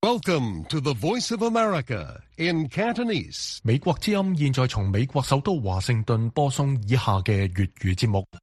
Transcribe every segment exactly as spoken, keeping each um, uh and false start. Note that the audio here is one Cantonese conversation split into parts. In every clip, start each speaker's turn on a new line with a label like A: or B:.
A: Welcome to the Voice of America in Cantonese.
B: 美國之音現在從美國首都華盛頓播送以下嘅粵語節目。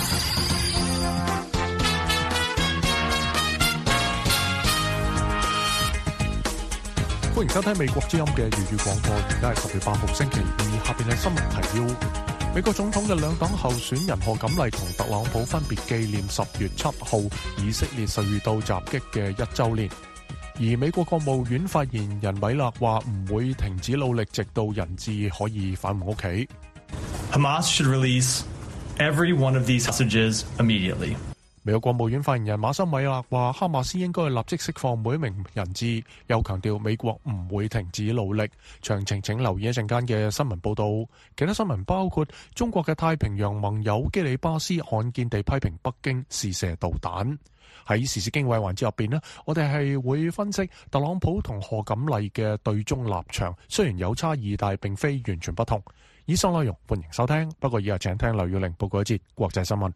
B: 歡迎收聽美國之音嘅粵語廣播，而家係十月八號星期二，下邊係新聞提要。美國總統嘅兩黨候選人賀錦麗同特朗普分別紀念十月七號以色列受到襲擊嘅一週年。而美國國務院發言人米勒話唔會停止努力，直到人質可以返回屋企。
C: Hamas should release every one of these hostages immediately.
B: 美國國務院發言人馬修米勒話，哈馬斯應該立即釋放每一名人質，又強調美國唔會停止努力。詳情請留意一陣間嘅新聞報導。其他新聞包括中國嘅太平洋盟友基里巴斯罕見地批評北京試射導彈。喺時事經緯環節入邊呢，我哋係會分析特朗普同賀錦麗嘅對中立場，雖然有差異，但係並非完全不同。以上內容歡迎收聽，不過以下請聽劉耀玲報告一節國際新聞。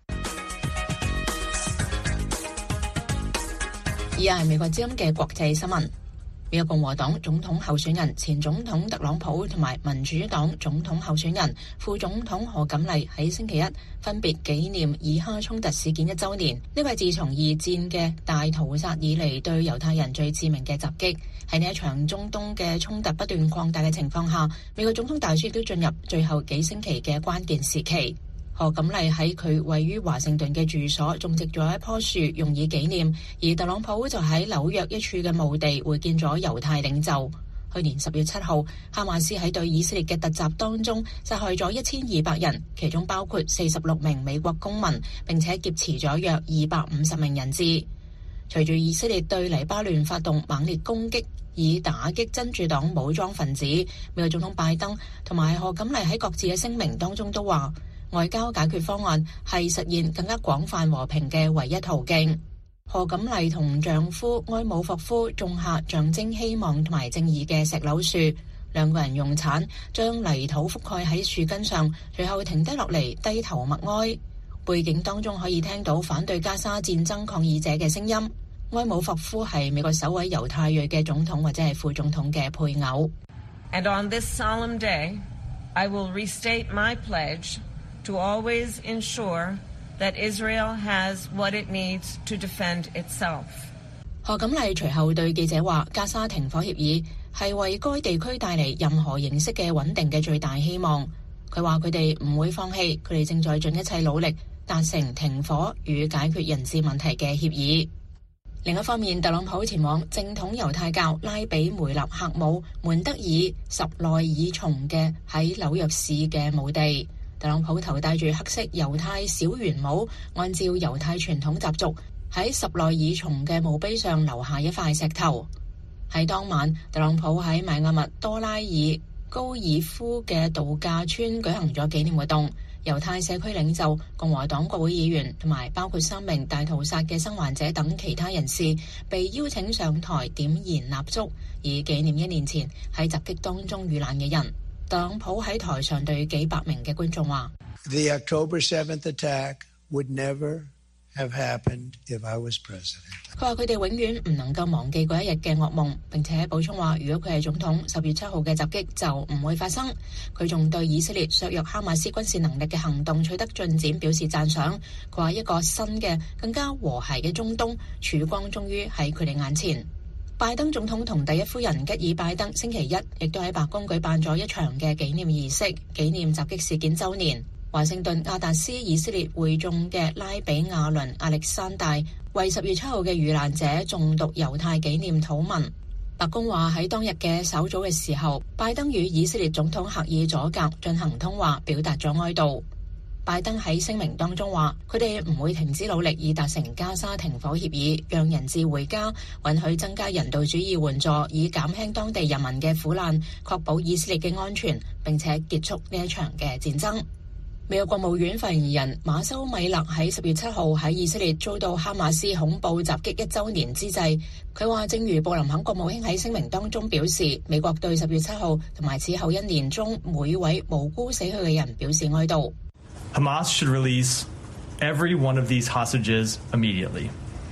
D: 以下係美國之音嘅國際新聞。美國共和黨總統候選人前總統特朗普同埋民主黨總統候選人副總統賀錦麗喺星期一分別紀念以哈衝突事件一週年。呢個係自從二戰嘅大屠殺以嚟對猶太人最致命嘅襲擊。喺呢一場中東嘅衝突不斷擴大嘅情況下，美國總統大選都進入最後幾星期嘅關鍵時期。賀錦麗喺佢位於華盛頓嘅住所種植咗一棵樹，用以紀念。而特朗普就喺紐約一處嘅墓地會見咗猶太領袖。去年十月七號，哈馬斯喺對以色列嘅突襲當中殺害咗一千二百人，其中包括四十六名美國公民，並且劫持咗約二百五十名人質。隨住以色列對黎巴嫩發動猛烈攻擊，以打擊真主黨武裝分子，美國總統拜登同埋賀錦麗喺各自嘅聲明當中都話，外交解決方案係實現更加廣泛和平嘅唯一途徑。賀錦麗同丈夫埃姆霍夫種下象徵希望同埋正義嘅石榴樹，兩個人用鏟將泥土覆蓋喺樹根上，隨後停低落嚟低頭默哀。背景當中可以聽到反對加沙戰爭抗議者嘅聲音。埃姆霍夫係美國首位猶太裔嘅總統或者係副總統嘅配偶。
E: And on this solemn day, I will restate my pledge to always ensure that Israel has what it needs to defend itself.
D: 賀錦麗隨後對記者話，加沙停火協議係為該地區帶嚟任何形式嘅穩定嘅最大希望。佢話佢哋唔會放棄，佢哋正在盡一切努力達成停火與解決人質問題嘅協議。另一方面，特朗普前往正統猶太教拉比梅納克姆門德爾什內爾松嘅喺紐約市嘅墓地。特朗普頭戴住黑色猶太小圓帽，按照猶太傳統習俗，喺什內爾松嘅墓碑上留下一塊石頭。喺當晚，特朗普喺邁阿密多拉爾高爾夫嘅度假村舉行咗紀念活動。猶太社區領袖、共和黨國會議員同埋包括三名大屠殺嘅生還者等其他人士被邀請上台點燃蠟燭，以紀念一年前喺襲擊當中遇難嘅人。特朗普喺台上對幾百名嘅觀眾話
F: ：The October seventh attack would never have happened if I was president.
D: 佢話佢哋永遠唔能夠忘記嗰一日嘅噩夢，並且補充話，如果佢係總統，十月七號嘅襲擊就唔會發生。佢仲對以色列削弱哈馬斯軍事能力嘅行動取得進展表示讚賞。佢話一個新嘅、更加和諧嘅中東曙光終於喺佢哋眼前。拜登總統同第一夫人吉爾拜登星期一亦都喺白宮舉辦咗一場嘅紀念儀式，紀念襲擊事件週年。華盛頓亞達斯以色列會眾嘅拉比亞倫亞歷山大為十月七號嘅遇難者誦讀猶太紀念禱文。白宮話喺當日嘅稍早嘅時候，拜登與以色列總統赫爾佐格進行通話，表達咗哀悼。拜登喺聲明當中話，佢哋唔會停止努力以達成加沙停火協議，讓人質回家，允許增加人道主義援助，以減輕當地人民嘅苦難，確保以色列嘅安全，並且結束呢一場嘅戰爭。美國國務院發言人馬修米勒喺十月七號喺以色列遭到哈馬斯恐怖襲擊一週年之際，佢話正如布林肯國務卿喺聲明當中表示，美國對十月七號同埋此後一年中每位無辜死去嘅人表示哀悼。
C: Hamas should release every one of these hostages immediately.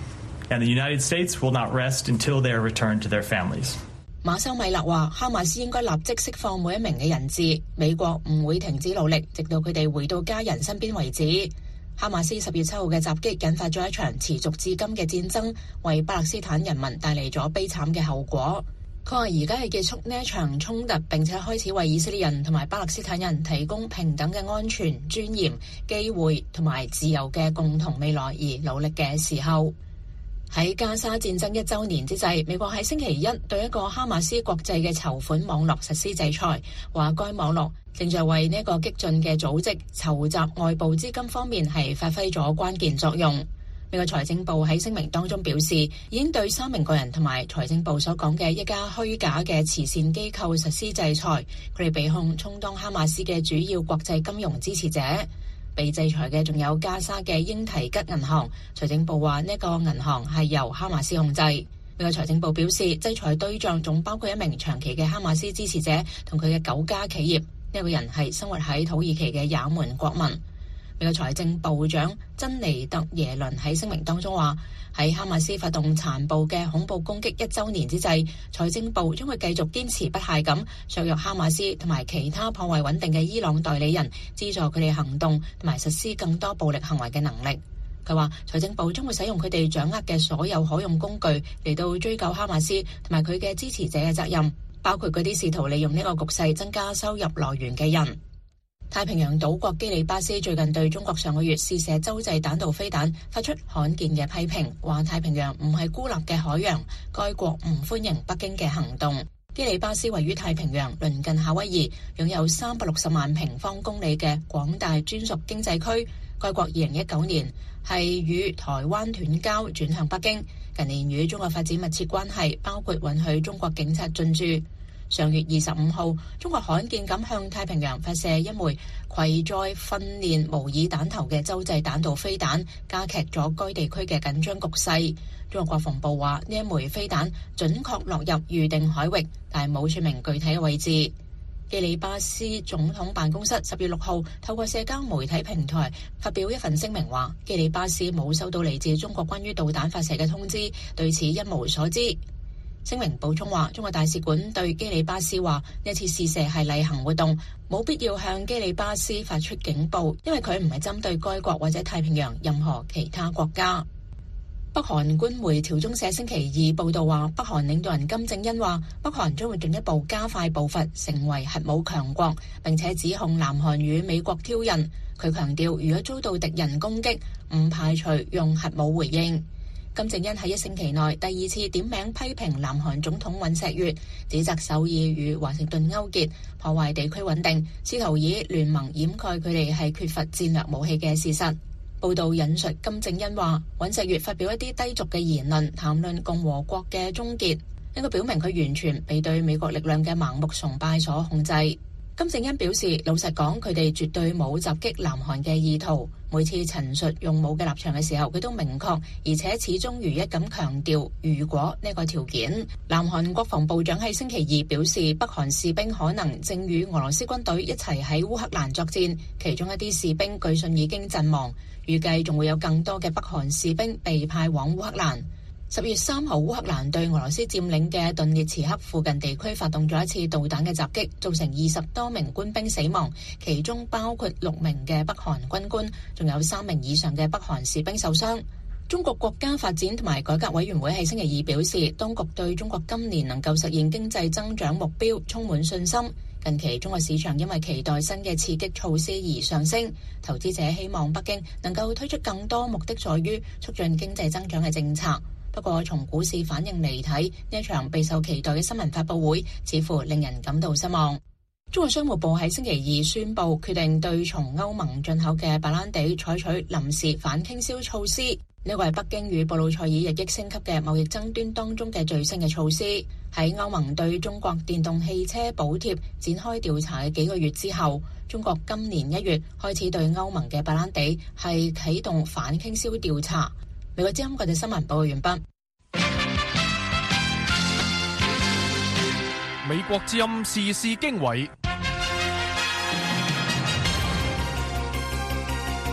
C: and the United States will not rest until they are returned to their families.
D: 馬修米勒話：哈馬斯應該立即釋放每一名嘅人質，美國唔會停止努力，直到佢哋回到家人身邊為止。哈馬斯十月七號嘅襲擊引發咗一場持續至今嘅戰爭，為巴勒斯坦人民帶嚟咗悲慘嘅後果。佢話：而家係結束呢一場衝突，並且開始為以色列人同埋巴勒斯坦人提供平等嘅安全、尊嚴、機會同埋自由嘅共同未來而努力嘅時候。喺加沙戰爭一週年之際，美國喺星期一對一個哈馬斯國際嘅籌款網絡實施制裁，話該網絡正在為呢一個激進嘅組織籌集外部資金方面係發揮咗關鍵作用。美國財政部喺聲明當中表示，已經對三名個人同埋財政部所講嘅一家虛假嘅慈善機構實施制裁，佢哋被控充當哈馬斯嘅主要國際金融支持者。被制裁嘅仲有加沙嘅英提吉銀行，財政部話呢個銀行係由哈馬斯控制。美國財政部表示，制裁對象仲包括一名長期嘅哈馬斯支持者同佢嘅九家企業，呢個人係生活喺土耳其嘅也門國民。美國財政部長珍妮特耶倫喺聲明當中話，喺哈馬斯發動殘暴嘅恐怖攻擊一週年之際，財政部將會繼續堅持不懈咁削弱哈馬斯同埋其他破壞穩定嘅伊朗代理人，資助佢哋行動同埋實施更多暴力行為嘅能力。佢話財政部將會使用佢哋掌握嘅所有可用工具嚟到追究哈馬斯同埋佢嘅支持者嘅責任，包括嗰啲試圖利用呢個局勢增加收入來源嘅人。太平洋島國基里巴斯最近對中國上個月試射洲際彈道飛彈發出罕見嘅批評，話太平洋唔係孤立嘅海洋，該國唔歡迎北京嘅行動。基里巴斯位於太平洋，鄰近夏威夷，擁有三百六十萬平方公里嘅廣大專屬經濟區。該國二零一九年係與台灣斷交，轉向北京，近年與中國發展密切關係，包括允許中國警察進駐。上月二十五號，中國罕見咁向太平洋發射一枚攜載訓練模擬彈頭嘅洲際彈道飛彈，加劇咗該地區嘅緊張局勢。中國國防部話呢一枚飛彈準確落入預定海域，但係冇說明具體嘅位置。基里巴斯總統辦公室十月六號透過社交媒體平台發表一份聲明，話基里巴斯冇收到嚟自中國關於導彈發射嘅通知，對此一無所知。聲明補充話，中國大使館對基里巴斯話呢次試射係例行活動，冇必要向基里巴斯發出警報，因為佢唔係針對該國或者太平洋任何其他國家。北韓官媒朝中社星期二報道話，北韓領導人金正恩話，北韓將會進一步加快步伐，成為核武強國，並且指控南韓與美國挑釁。佢強調，如果遭到敵人攻擊，唔排除用核武回應。金正恩喺一星期內第二次點名批評南韓總統尹錫悅，指責首爾與華盛頓勾結，破壞地區穩定，試圖以聯盟掩蓋佢哋係缺乏戰略武器嘅事實。報道引述金正恩話，尹錫悅發表一啲低俗嘅言論，談論共和國嘅終結，呢個表明佢完全被對美國力量嘅盲目崇拜所控制。金正恩表示，老實講，佢哋絕對冇襲擊南韓嘅意圖。每次陳述用武嘅立場嘅時候，佢都明確而且始終如一咁強調，如果呢個條件。南韓國防部長喺星期二表示，北韓士兵可能正與俄羅斯軍隊一齊喺烏克蘭作戰，其中一啲士兵據信已經陣亡，預計仲會有更多嘅北韓士兵被派往烏克蘭。十月三號，烏克蘭對俄羅斯佔領嘅頓涅茨克附近地區發動咗一次導彈嘅襲擊，造成二十多名官兵死亡，其中包括六名嘅北韓軍官，仲有三名以上嘅北韓士兵受傷。中國國家發展同埋改革委員會喺星期二表示，當局對中國今年能夠實現經濟增長目標充滿信心。近期中國市場因為期待新嘅刺激措施而上升，投資者希望北京能夠推出更多目的在於促進經濟增長嘅政策。不過從股市反應嚟睇，呢一場備受期待嘅新聞發佈會似乎令人感到失望。中國商務部喺星期二宣布決定對從歐盟進口嘅白蘭地採取臨時反傾銷措施，呢個係北京與布魯塞爾日益升級嘅貿易爭端當中嘅最新嘅措施。喺歐盟對中國電動汽車補貼展開調查嘅幾個月之後，中國今年一月開始對歐盟嘅白蘭地係啟動反傾銷調查。美國之音國際新聞報告完畢。
B: 美國之音時事經緯。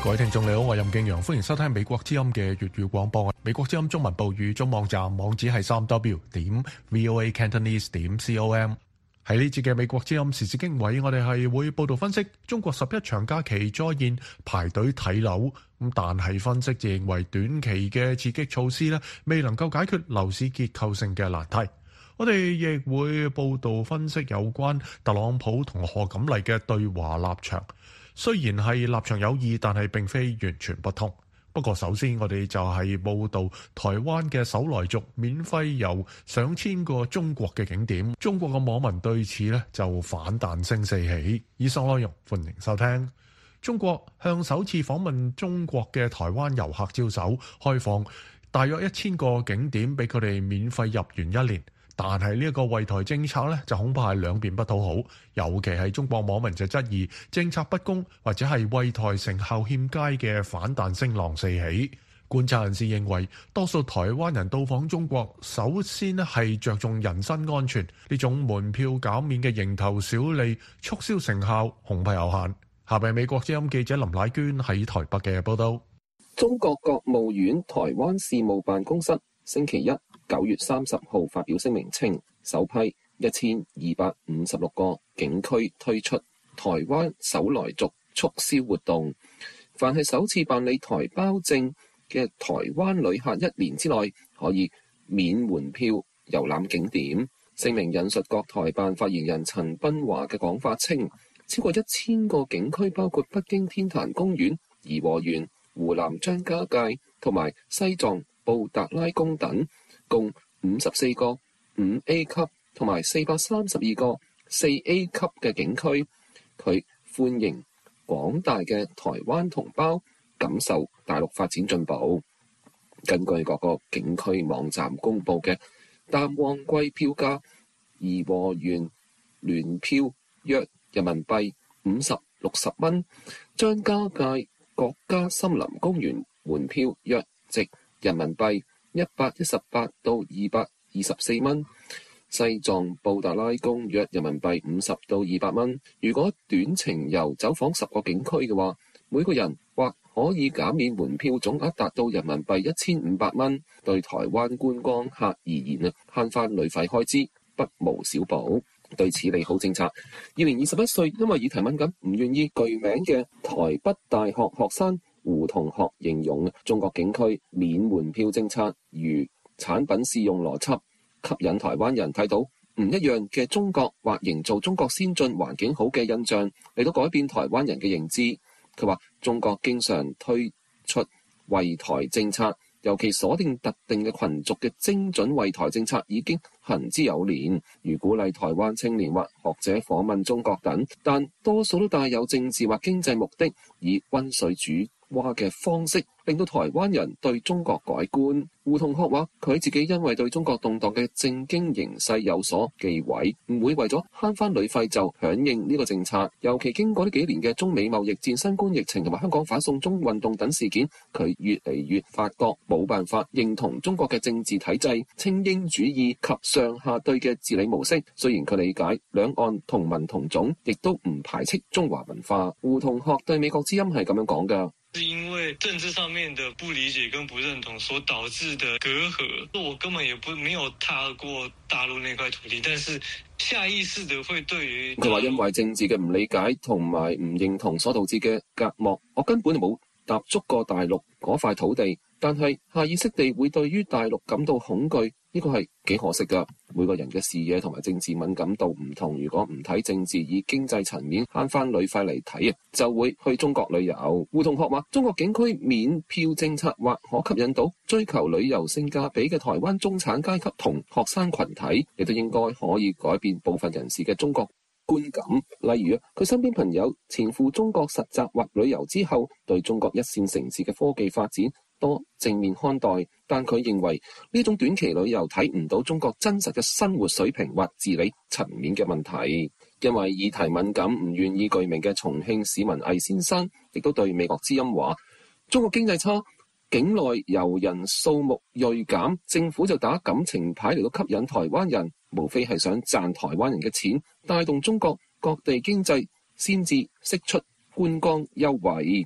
B: 各位聽眾你好，我係任敬陽，歡迎收聽美國之音嘅粵語廣播。美國之音中文部語中網站網址係三 w 點 voa cantonese 點 com。喺呢節嘅美國之音時事經緯，我哋係會報道分析中國十一長假期再現排隊睇樓，咁但係分析就認為短期嘅刺激措施咧，未能夠解決樓市結構性嘅難題。我哋亦會報道分析有關特朗普同賀錦麗嘅對華立場。雖然係立場有異，但係並非完全不同。不過首先我哋就係報道台灣嘅首來族免費遊上千個中國嘅景點，中國嘅網民對此呢就反彈聲四起。以上內容歡迎收聽。中國向首次訪問中國嘅台灣遊客招手，開放大約一千個景點俾佢哋免費入園一年。但係呢一個惠台政策呢，就恐怕係兩邊不討好，尤其係中國網民就質疑政策不公，或者係惠台成效欠佳嘅反彈聲浪四起。觀察人士認為，多數台灣人到訪中國，首先係着重人身安全，呢種門票減免嘅蠅頭小利，促銷成效恐怕有限。下邊美國之音記者林乃娟喺台北嘅報道。
G: 中國國務院台灣事務辦公室星期一九月三十號發表聲明稱，首批一千二百五十六個景區推出台灣首來族促銷活動，凡係首次辦理台胞證嘅台灣旅客一年之內可以免門票遊覽景點。聲明引述國台辦發言人陳斌華嘅講法稱，超過一千個景區包括北京天壇公園、頤和園、湖南張家界同埋西藏布達拉宮等，共五十四個五 A 級同埋四百三十二個四 A 級嘅景區，佢歡迎廣大嘅台灣同胞感受大陸發展進步。根據各個景區網站公佈嘅淡旺季票價，頤和園聯票約人民幣五十六十蚊，張家界國家森林公園門票約值人民幣一百一十八到二百二十四蚊，西藏布達拉宮約人民幣五十到二百蚊。如果短程遊走訪十個景區嘅話，每個人或可以減免門票總額達到人民幣一千五百蚊。對台灣觀光客而言啊，慳翻旅費開支不無小補。對此利好政策，二年二十一歲因為議題敏感唔願意具名嘅台北大學學生胡同學形容中國景區免門票政策如產品試用邏輯，吸引台灣人睇到唔一樣嘅中國，或營造中國先進環境好嘅印象，嚟到改變台灣人嘅認知。佢話中國經常推出惠台政策，尤其鎖定特定嘅群族嘅精準惠台政策已經行之有年，如鼓勵台灣青年或學者訪問中國等，但多數都帶有政治或經濟目的，以溫水煮蛙嘅方式令到台灣人對中國改觀。胡同學話佢自己因為對中國動盪嘅政經形勢有所忌諱，唔會為咗慳翻旅費就響應呢個政策。尤其經過呢幾年嘅中美貿易戰、新冠疫情同埋香港反送中運動等事件，佢越嚟越發覺冇辦法認同中國嘅政治體制、精英主義及上下對嘅治理模式。雖然佢理解兩岸同文同種，亦都唔排斥中華文化。胡同學對美國之音係咁樣講㗎。
H: 是因為政治上面的不理解跟不認同所導致的隔閡，我根本也不沒有踏過大陸那塊土地，但是下意識的會對於佢話因為政治嘅唔理解同埋唔認同所導致嘅隔膜，我根本冇踏足過大陸嗰塊土地，但係下意識地會對於大陸感到恐懼。呢個係幾可惜㗎。每個人嘅視野同埋政治敏感度唔同，如果唔睇政治，以經濟層面慳翻旅費嚟睇啊，就會去中國旅遊。胡同學話：中國景區免票政策或可吸引到追求旅遊性價比嘅台灣中產階級同學生群體，亦都應該可以改變部分人士嘅中國觀感。例如啊，佢身邊朋友前赴中國實習或旅遊之後，對中國一線城市嘅科技發展多正面看待，但佢認為呢種短期旅遊睇唔到中國真實嘅生活水平或治理層面嘅問題。因為議題敏感唔願意具名嘅重慶市民魏先生，亦都對美國之音話：中國經濟差，境內遊人數目銳減，政府就打感情牌嚟到吸引台灣人，無非係想賺台灣人嘅錢，帶動中國各地經濟，先至釋出觀光優惠。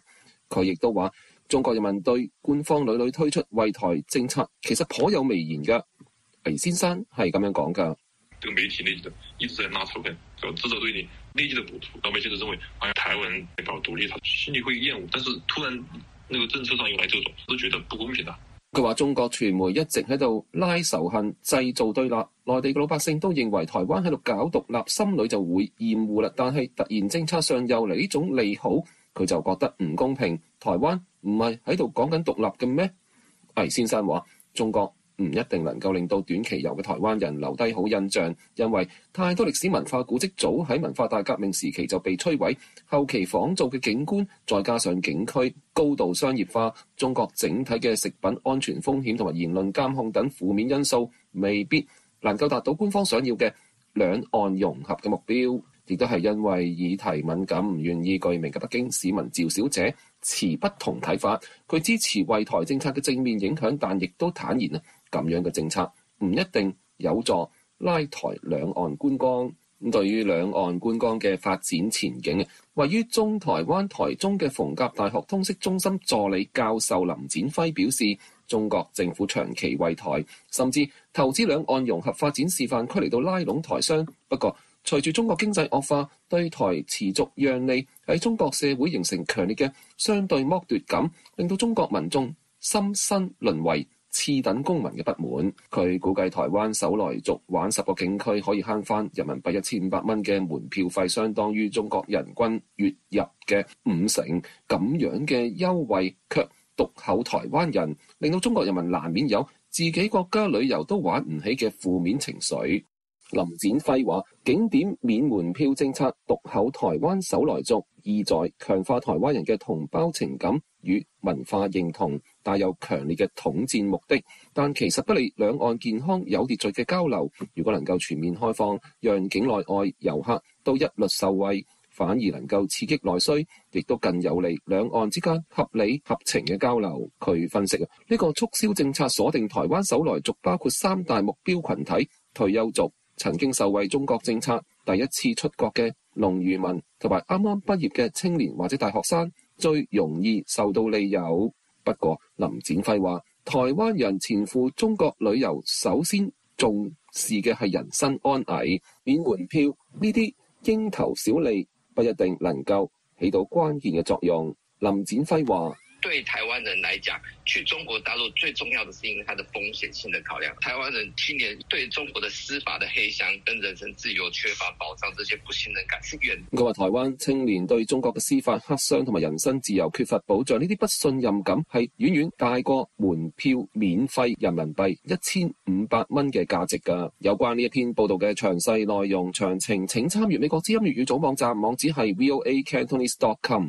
G: 佢亦都話，中國人民對官方屢屢推出惠台政策其實頗有微言㗎。魏先生係咁樣講㗎。
I: 這個媒體內的一直在拿籌款，指責對你內地的補貼，讓媒體認為好像台灣搞獨立，他心裡會厭惡，但是突然那個政策上又來這種，都覺得不公平的。
G: 佢話中國傳媒一直喺度拉仇恨、製造對立，內地嘅老百姓都認為台灣喺度搞獨立，心裏就會厭惡啦。但係突然政策上又嚟呢種利好，佢就覺得唔公平。台灣唔係喺度講緊獨立嘅咩？魏先生話中國唔一定能夠令到短期遊嘅台灣人留低好印象，因為太多歷史文化古蹟早喺文化大革命時期就被摧毀，後期仿造嘅景觀，再加上景區高度商業化，中國整體嘅食品安全風險同埋言論監控等負面因素，未必能夠達到官方想要嘅兩岸融合嘅目標。亦都係因為議題敏感，唔願意具名嘅北京市民趙小姐持不同睇法，佢支持惠台政策嘅正面影響，但亦都坦言啊，咁樣嘅政策唔一定有助拉抬兩岸觀光。咁對於兩岸觀光嘅發展前景，位於中台灣台中嘅逢甲大學通識中心助理教授林展輝表示，中國政府長期惠台，甚至投資兩岸融合發展示範區嚟到拉攏台商。不過隨住中國經濟惡化，對台持續讓利喺中國社會形成強烈嘅相對剝奪感，令到中國民眾深深淪為次等公民嘅不滿。佢估計台灣首來族玩十個景區可以慳翻人民幣一千五百蚊嘅門票費，相當於中國人均月入嘅五成。咁樣嘅優惠卻獨厚台灣人，令到中國人民難免有自己國家旅遊都玩唔起嘅負面情緒。林展輝話，景點免門票政策獨厚台灣首來族，意在強化台灣人嘅同胞情感與文化認同，帶有強烈嘅統戰目的，但其實不利兩岸健康有秩序嘅交流。如果能夠全面開放，讓境內外遊客都一律受惠，反而能夠刺激內需，亦都更有利兩岸之間合理合情嘅交流。佢分析啊，呢個促銷政策鎖定台灣首來族，包括三大目標群體：退休族、曾經受惠中國政策、第一次出國嘅農漁民同埋啱啱畢業嘅青年或者大學生，最容易受到利誘。不過林展輝話，台灣人前赴中國旅遊，首先重視嘅係人身安危，免門票呢啲蠅頭小利不一定能夠起到關鍵嘅作用。林展輝話，
J: 對台灣人來講，去中國大陸最重要的是因為它的風險性的考量。台灣人今年對中國的司法的黑箱跟人身自由缺乏保障，這些不信任感是遠。
G: 佢話台灣青年對中國嘅司法黑箱同埋人身自由缺乏保障，呢啲不信任感係遠遠大過門票免費人民幣一千五百蚊嘅價值㗎。有關呢一篇報道嘅詳細內容詳情，請參閱美國之音粵語組網站，網址係 v o a cantonese dot com。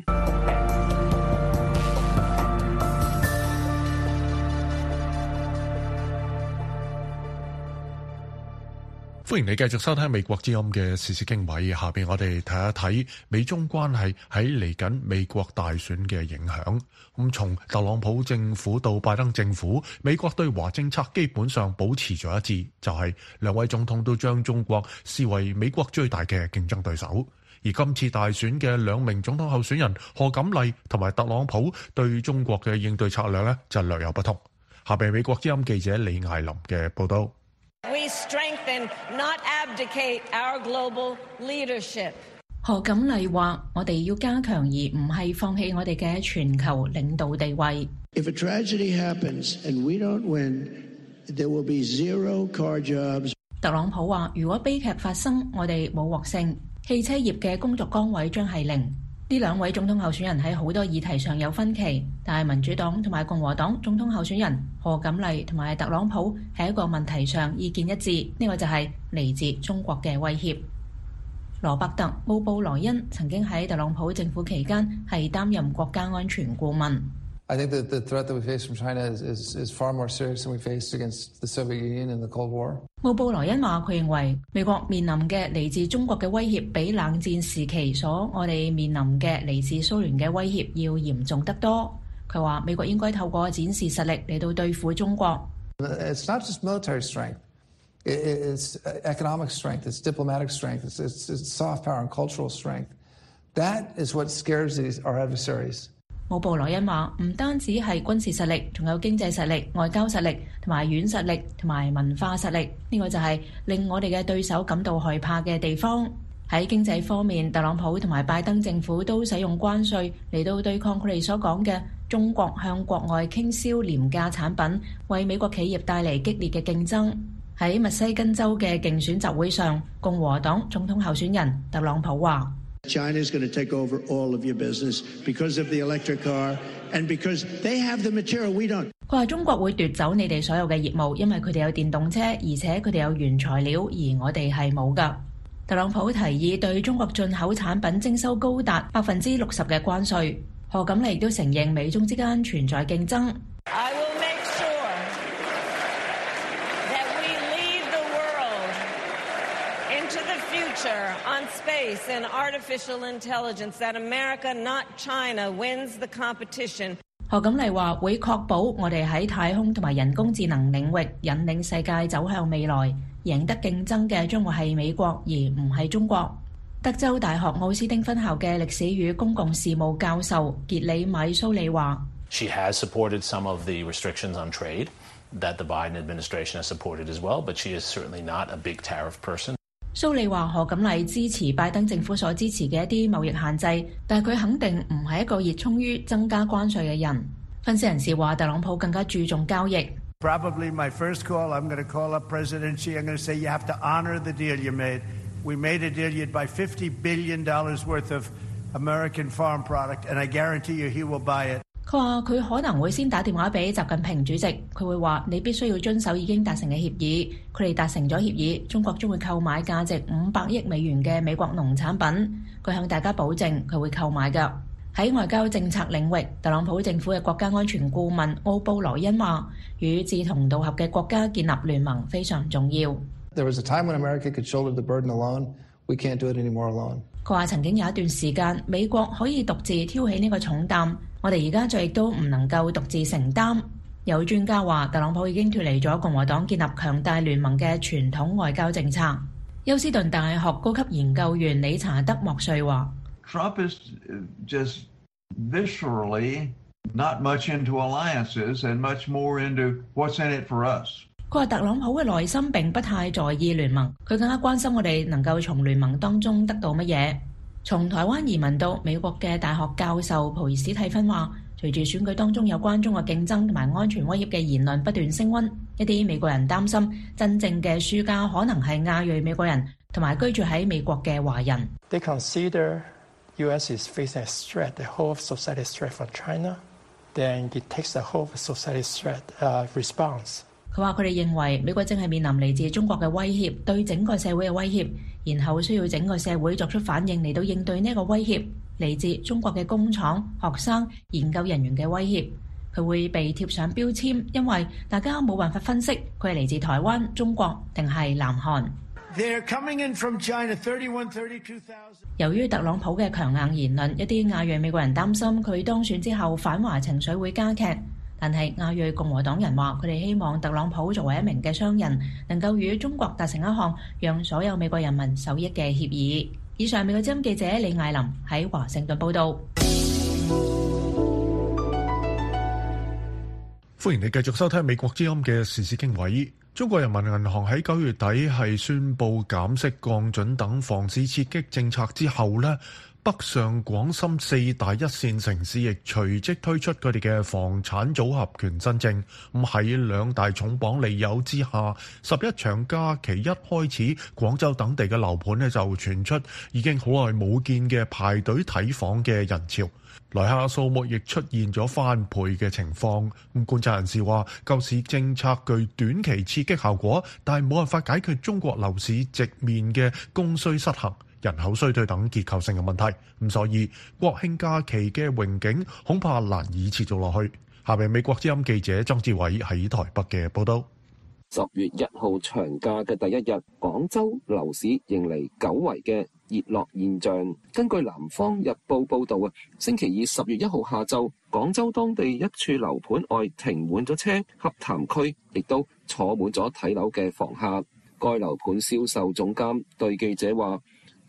B: 歡迎你繼續收聽美國之音嘅時事經緯，下邊我哋睇一睇美中關係喺嚟緊美國大選嘅影響。咁從特朗普政府到拜登政府，美國對華政策基本上保持咗一致，就係兩位總統都將中國視為美國最大嘅競爭對手。而今次大選嘅兩名總統候選人賀錦麗同埋特朗普對中國嘅應對策略呢，就略有不同。下邊美國之音記者李艾琳嘅報道。
E: We strengthen, not abdicate our global leadership.
D: 賀錦麗話：我哋要加強而唔係放棄我哋嘅全球領導地位。
F: If a tragedy happens and we don't win, there will be zero car jobs.
D: 特朗普話：如果悲劇發生，我哋冇獲勝，汽車業嘅工作崗位將係零。呢兩位總統候選人喺好多議題上有分歧，但係民主黨同埋共和黨總統候選人賀錦麗同埋特朗普喺一個問題上意見一致，呢個就係嚟自中國嘅威脅。羅伯特·奧布萊恩曾經喺特朗普政府期間係擔任國家安全顧問。
K: I think that the threat that we face from China is, is, is far more serious than we faced against the Soviet Union in the Cold War.
D: 奧布萊恩話：佢認為美國面臨嘅嚟自中國嘅威脅，比冷戰時期所我哋面臨嘅嚟自蘇聯嘅威脅要嚴重得多。佢話美國應該透過展示實力嚟到對付中國。
K: It's not just military strength. It's economic strength. It's diplomatic strength. It's, it's, it's soft power and cultural strength. That is what scares these, our adversaries.
D: 奧布萊恩話：唔單止係軍事實力，仲有經濟實力、外交實力同埋軟實力同埋文化實力，呢個就係令我哋嘅對手感到害怕嘅地方。喺經濟方面，特朗普同埋拜登政府都使用關稅嚟到對抗佢哋所講嘅中國向國外傾銷廉價產品，為美國企業帶嚟激烈嘅競爭。喺密西根州嘅競選集會上，共和黨總統候選人特朗普話
F: ：China is going to take over all of your business because of the electric car and because they have the material we don't.
D: 佢話中國會奪走你哋所有嘅業務，因為佢哋有電動車，而且佢哋有原材料，而我哋係冇㗎。特朗普提議對中國進口產品徵收高達百分之六十嘅關稅。賀錦麗亦都承認美中之間存在競爭。
E: I will make sure that we lead the world into the future on space and artificial intelligence, that America, not China, wins the competition.
D: 賀錦麗話會確保我哋喺太空同埋人工智能領域引領世界走向未來，贏得競爭嘅將會係美國，而唔係中國。德州大學奧斯汀分校嘅歷史與公共事務教授傑里米蘇利話
L: She has supported some of the restrictions on trade that the Biden administration has supported as well, but she is certainly not a big tariff person.
D: 蘇利話賀錦麗支持拜登政府所支持嘅一啲貿易限制，但係佢肯定唔係一個熱衷於增加關稅嘅人。分析人士話特朗普更加注重交易。
F: Probably my first call, I'm going to call up President Xi. I'm going to say you have to honor the deal you made. We made a deal. You'd buy fifty billion dollars worth of American farm product, and I guarantee you he will buy it.
D: 佢話佢可能會先打電話俾習近平主席，佢會話你必須要遵守已經達成嘅協議。佢哋達成咗協議，中國將會購買價值五百億美元嘅美國農產品。佢向大家保證佢會購買㗎。喺外交政策領域，特朗普政府嘅國家安全顧問奧布萊恩話：與志同道合嘅國家建立聯盟非常重要。
K: There was a time when America could shoulder the burden alone. We can't do it anymore alone.
D: 佢話曾經有一段時間，美國可以獨自挑起呢個重擔，我哋而家再亦都唔能夠獨自承擔。有專家話，特朗普已經脫離咗共和黨建立強大聯盟嘅傳統外交政策。休斯頓大學高級研究員理查德莫瑞話
M: Trump is just viscerally not much into alliances and much more into what's in it for us.
D: 佢話特朗普嘅內心並不太在意聯盟，佢更加關心我哋能夠從聯盟當中得到乜嘢。從台灣移民到美國嘅大學教授培爾史蒂芬話，隨住選舉當中有關中國競爭同埋安全威脅嘅言論不斷升溫，一啲美國人擔心真正嘅輸家可能係亞裔美國人同埋居住喺美國嘅華人。
N: They consider U S is facing a threat, the whole society threat from China, then it takes the whole society threat uh, response.
D: 佢話佢哋認為美國正係面臨嚟自中國嘅威脅，對整個社會嘅威脅，然後需要整個社會作出反應嚟到應對呢個威脅，嚟自中國嘅工廠、學生、研究人員嘅威脅。佢會被貼上標籤，因為大家冇辦法分析佢係嚟自台灣、中國定係南韓。
F: They're coming in from China, thirty-one, thirty-two thousand.
D: 由於特朗普嘅強硬言論，一啲亞裔美國人擔心佢當選之後反華情緒會加劇。但係亞裔共和黨人話，佢哋希望特朗普作為一名嘅商人，能夠與中國達成一項讓所有美國人民受益嘅協議。以上美國之音記者李艾琳喺華盛頓報導。
B: 歡迎你繼續收聽美國之音嘅時事經緯。中國人民銀行喺九月底係宣布減息、降準等房市刺激政策之後呢，北上廣深四大一線城市亦隨即推出佢哋嘅房產組合權新政。咁喺兩大重磅利誘之下，十一長假期一開始，廣州等地嘅樓盤呢就傳出已經好耐冇見嘅排隊睇房嘅人潮，來客數目亦出現咗翻倍嘅情況。咁觀察人士話，救市政策具短期刺激效果，但係冇辦法解決中國樓市直面嘅供需失衡、人口衰退等結構性嘅問題。咁所以國慶假期嘅榮景恐怕難以持續落去。下面美國之音記者莊志偉喺台北嘅報道。
G: 十月一號長假嘅第一日，廣州樓市迎嚟久違嘅熱絡現象。根據南方日報報道啊，星期二十月一號下晝，廣州當地一處樓盤外停滿咗車，洽談區亦都坐滿咗睇樓嘅房客。該樓盤銷售總監對記者話，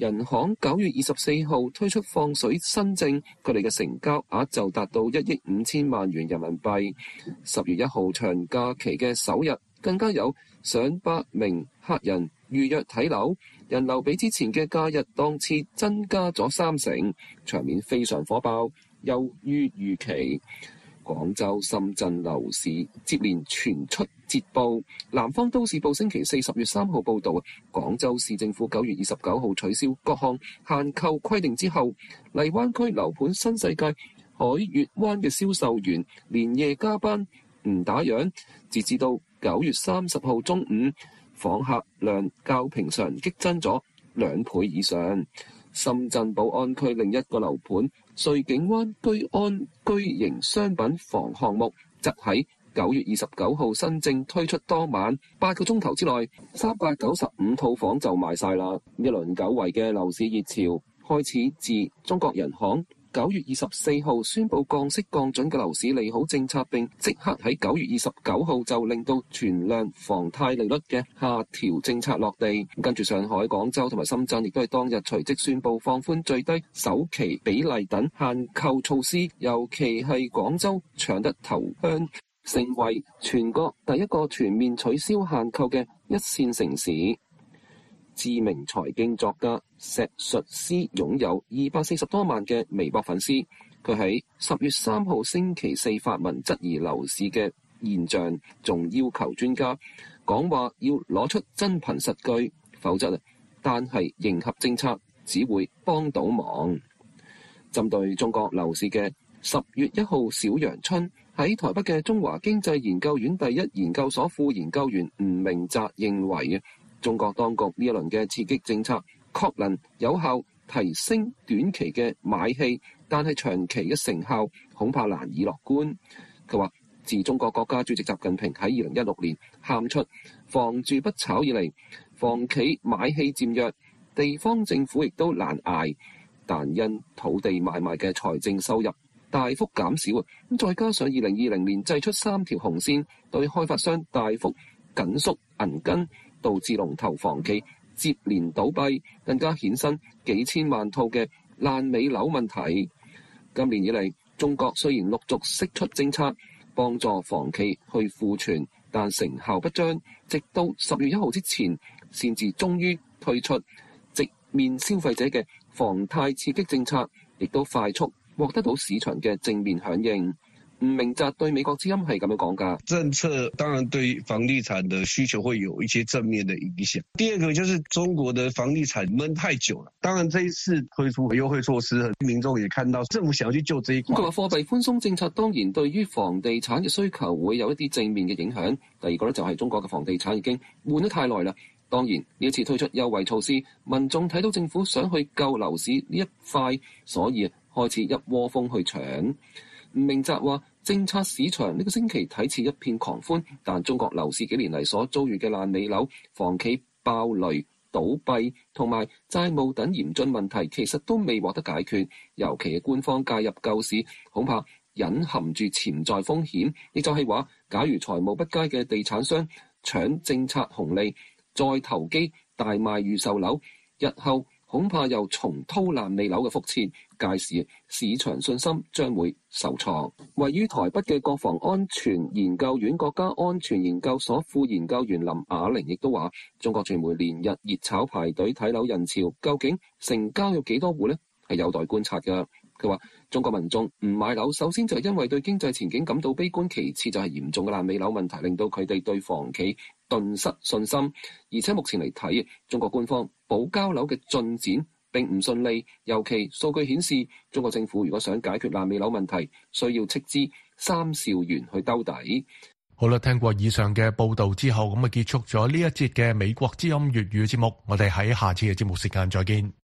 G: 人行九月二十四號推出放水新政，佢哋嘅成交額就達到一億五千萬元人民幣。十月一號長假期嘅首日，更加有上百名客人預約睇樓，人流比之前嘅假日檔次增加咗三成，場面非常火爆，優於預期。廣州、深圳樓市接連傳出捷報。南方都市報星期四十月三號報導，廣州市政府九月二十九號取消各項限購規定之後，荔灣區樓盤新世界海悅灣嘅銷售員連夜加班唔打烊，截至到九月三十號中午，訪客量較平常激增咗兩倍以上。深圳寶安區另一個樓盤瑞景灣居安居營商品房項目，則喺九月二十九號新政推出當晚八個鐘頭之內，三百九十五套房就賣晒啦。一輪久違嘅樓市熱潮開始自中國人行九月二十四號宣布降息降準嘅樓市利好政策，並即刻喺九月二十九號就令到存量房貸利率嘅下調政策落地。跟住上海、廣州同埋深圳亦都係當日隨即宣布放寬最低首期比例等限購措施，尤其係廣州搶得頭香，成為全國第一個全面取消限購嘅一線城市。知名財經作家石術師擁有二百四十多萬嘅微博粉絲，佢喺十月三號星期四發文質疑樓市嘅現象，仲要求專家講話要攞出真憑實據，否則單係迎合政策只會幫倒忙。針對中國樓市嘅十月一號小陽春，喺台北嘅中華經濟研究院第一研究所副研究員吳明澤認為，中國當局呢一輪嘅刺激政策確能有效提升短期嘅買氣，但係長期嘅成效恐怕難以樂觀。佢話，自中國國家主席習近平喺二零一六年喊出房住不炒以嚟，房企買氣漸弱，地方政府亦都難捱，但因土地買賣嘅財政收入大幅減少，再加上二零二零年祭出三條紅線，對開發商大幅緊縮銀根，導致龍頭房企接連倒閉，更加衍生幾千萬套嘅爛尾樓問題。今年以嚟，中國雖然陸續釋出政策幫助房企去庫存，但成效不彰，直到十月一號之前先至終於推出直面消費者嘅房貸刺激政策，亦都快速獲得到市場嘅正面響應。吳明澤對美國之音係咁樣講㗎，
O: 政策當然對房地產的需求會有一些正面的影響。第二個就是中國的房地產悶太久了，當然這一次推出優惠措施，民眾也看到政府想要去救這一塊。
G: 佢話貨幣寬鬆政策當然對於房地產嘅需求會有一啲正面嘅影響。第二個咧就係中國嘅房地產已經悶得太耐啦。當然呢一次推出優惠措施，民眾睇到政府想去救樓市呢一塊，所以開始一窩蜂去搶。吳明澤話，政策市場呢個星期睇似一片狂歡，但中國樓市幾年嚟所遭遇嘅爛尾樓、房企爆雷、倒閉同埋債務等嚴峻問題，其實都未獲得解決。尤其係官方介入救市，恐怕隱含住潛在風險。亦就係話，假如財務不佳嘅地產商搶政策紅利，再投機大賣預售樓，日後恐怕又重蹈爛尾樓嘅覆轍，屆時市場信心將會受挫。位於台北嘅國防安全研究院國家安全研究所副研究員林雅玲亦都話，中國傳媒連日熱炒排隊睇樓人潮，究竟成交有幾多戶呢？係有待觀察㗎。佢話，中國民眾唔買樓，首先就係因為對經濟前景感到悲觀，其次就係嚴重嘅爛尾樓問題，令到佢哋對房企頓失信心。而且目前嚟睇，中國官方保交樓嘅進展並唔順利，尤其數據顯示，中國政府如果想解決爛尾樓問題，需要斥資三兆元去兜底。
B: 好啦，聽過以上嘅報導之後，咁啊結束咗呢一節嘅美國之音粵語節目，我哋喺下次嘅節目時間再見。